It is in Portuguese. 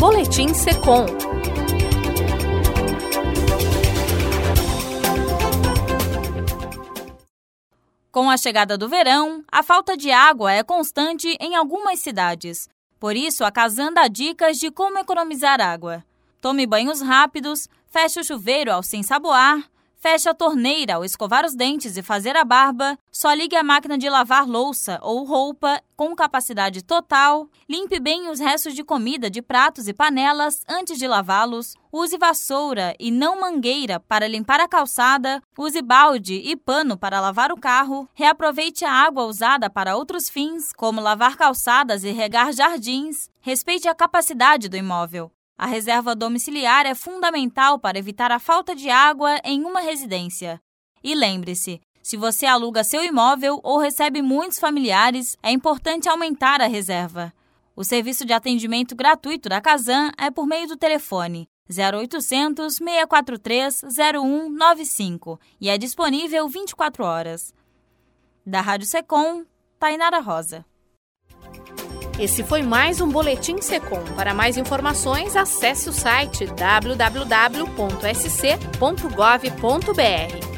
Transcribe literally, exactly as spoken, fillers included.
Boletim Secom. Com a chegada do verão, a falta de água é constante em algumas cidades. Por isso, a Casan dá dicas de como economizar água. Tome banhos rápidos, feche o chuveiro ao se ensaboar, feche a torneira ao escovar os dentes e fazer a barba, só ligue a máquina de lavar louça ou roupa com capacidade total, limpe bem os restos de comida de pratos e panelas antes de lavá-los, use vassoura e não mangueira para limpar a calçada, use balde e pano para lavar o carro, reaproveite a água usada para outros fins, como lavar calçadas e regar jardins, respeite a capacidade do imóvel. A reserva domiciliar é fundamental para evitar a falta de água em uma residência. E lembre-se, se você aluga seu imóvel ou recebe muitos familiares, é importante aumentar a reserva. O serviço de atendimento gratuito da Casan é por meio do telefone zero oitocentos, seis quatro três, zero um nove cinco e é disponível vinte e quatro horas. Da Rádio Secom, Tainara Rosa. Esse foi mais um Boletim Secom. Para mais informações, acesse o site w w w ponto s c ponto gov ponto b r.